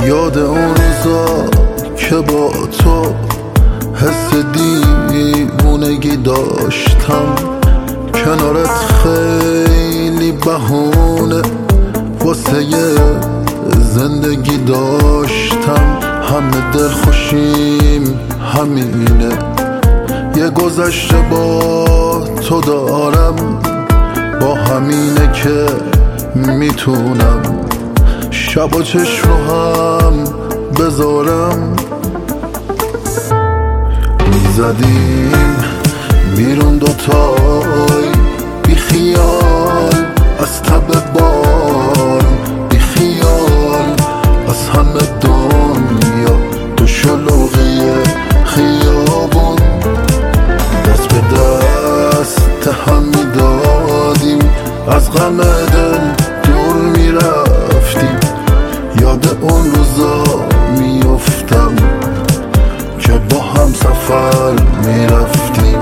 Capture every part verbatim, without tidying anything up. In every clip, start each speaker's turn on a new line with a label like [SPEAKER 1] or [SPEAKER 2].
[SPEAKER 1] یاد اون روزا که با تو حس دیوونگی داشتم، کنارت خیلی بهونه واسه زندگی داشتم. همه دل خوشیم همینه، یه گذشته با تو دارم، با همینه که میتونم شب و چشم رو هم بذارم. میزدیم بیرون دوتای بی خیال از تب بار، بی خیال از همه دنیا تو شلوغی خیابون، دست به دست هم میدادیم، از غم دل دور میرفتیم. یاد اون روزا میفتم که با هم سفر میرفتیم.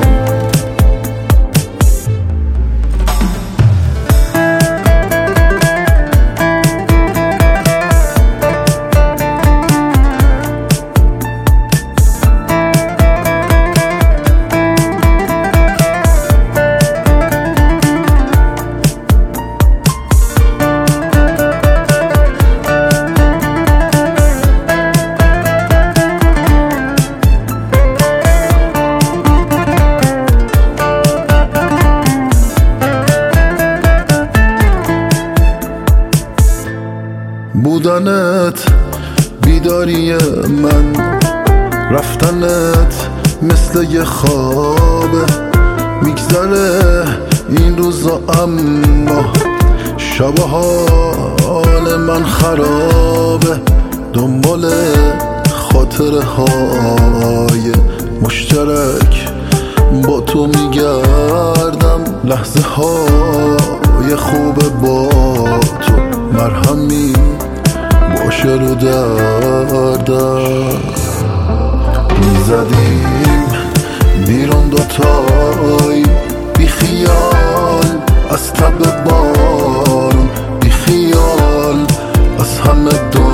[SPEAKER 1] بودنت بیداری من، رفتنت مثل یه خوابه. میگذره این روزا اما شب حال من خرابه، دنبال خاطره های مشترک با تو میگردم. لحظه های خوب با تو مرهمی باشه رو دردم. میزدیم بیرون دوتای بی خیال از تب بارون، بی خیال از همه دنیا